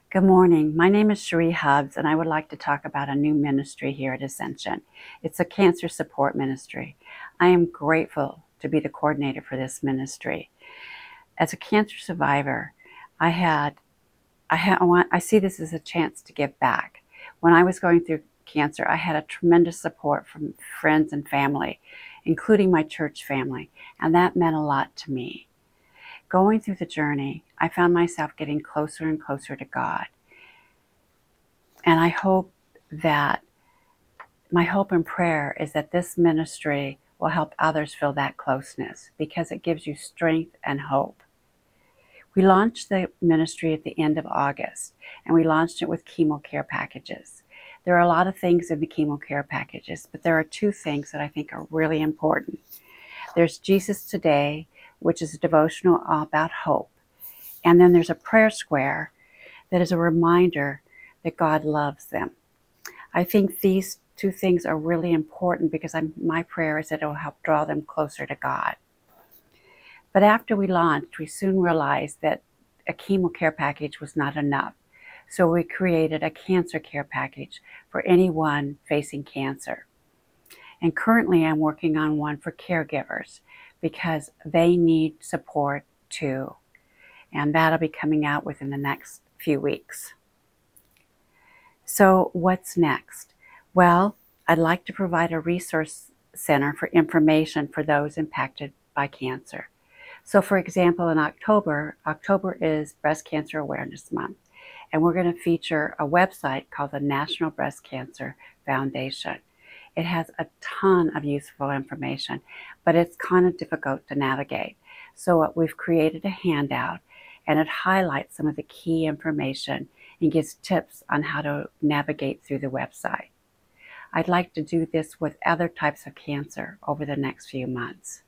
Good morning. My name is Cherie Hubbs, and I would like to talk about a new ministry here at Ascension. It's a cancer support ministry. I am grateful to be the coordinator for this ministry. As a cancer survivor, I see this as a chance to give back. When I was going through cancer, I had a tremendous support from friends and family, including my church family, and that meant a lot to me. Going through the journey, I found myself getting closer and closer to God. And I hope that my hope and prayer is that this ministry will help others feel that closeness because it gives you strength and hope. We launched the ministry at the end of August, and we launched it with chemo care packages. There are a lot of things in the chemo care packages, but there are two things that I think are really important. There's Jesus Today, which is a devotional about hope. And then there's a prayer square that is a reminder that God loves them. I think these two things are really important because my prayer is that it will help draw them closer to God. But after we launched, we soon realized that a chemo care package was not enough. So we created a cancer care package for anyone facing cancer. And currently I'm working on one for caregivers because they need support too. And that'll be coming out within the next few weeks. So what's next? Well, I'd like to provide a resource center for information for those impacted by cancer. So for example, in October is Breast Cancer Awareness Month, and we're going to feature a website called the National Breast Cancer Foundation. It has a ton of useful information, but it's kind of difficult to navigate. So we've created a handout, and it highlights some of the key information and gives tips on how to navigate through the website. I'd like to do this with other types of cancer over the next few months.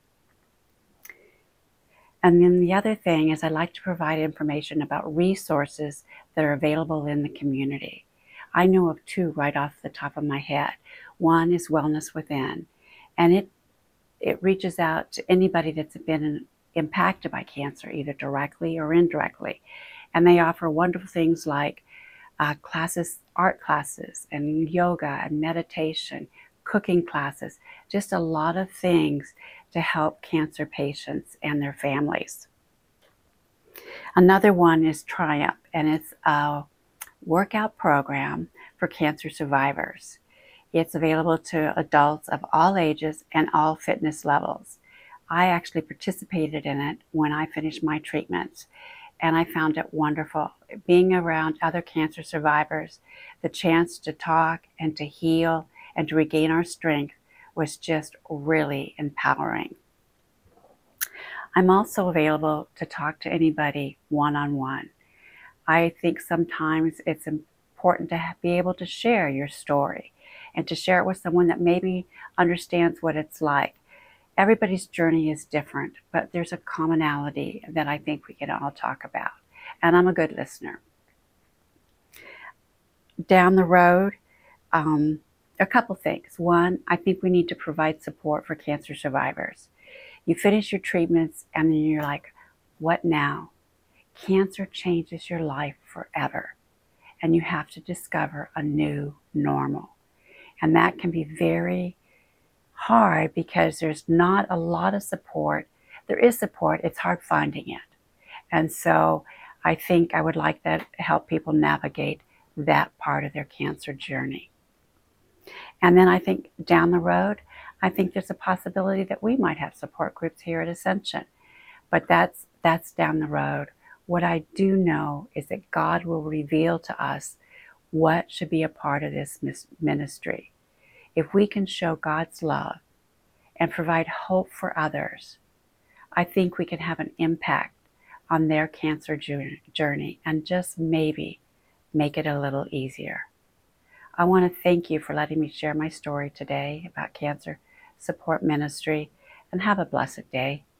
And then the other thing is I'd like to provide information about resources that are available in the community. I know of two right off the top of my head. One is Wellness Within, and it reaches out to anybody that's been impacted by cancer, either directly or indirectly. And they offer wonderful things like classes, art classes, and yoga and meditation, cooking classes, just a lot of things to help cancer patients and their families. Another one is Triumph, and it's a workout program for cancer survivors. It's available to adults of all ages and all fitness levels. I actually participated in it when I finished my treatments, and I found it wonderful. Being around other cancer survivors, the chance to talk and to heal and to regain our strength was just really empowering. I'm also available to talk to anybody one-on-one. I think sometimes it's important to be able to share your story and to share it with someone that maybe understands what it's like. Everybody's journey is different, but there's a commonality that I think we can all talk about. And I'm a good listener. Down the road, a couple things. One, I think we need to provide support for cancer survivors. You finish your treatments and then you're like, what now? Cancer changes your life forever, and you have to discover a new normal. And that can be very hard because there's not a lot of support. There is support, it's hard finding it. And so I think I would like to help people navigate that part of their cancer journey. And then I think down the road, I think there's a possibility that we might have support groups here at Ascension. But that's down the road. What I do know is that God will reveal to us what should be a part of this ministry. If we can show God's love and provide hope for others, I think we can have an impact on their cancer journey and just maybe make it a little easier. I want to thank you for letting me share my story today about cancer support ministry, and have a blessed day.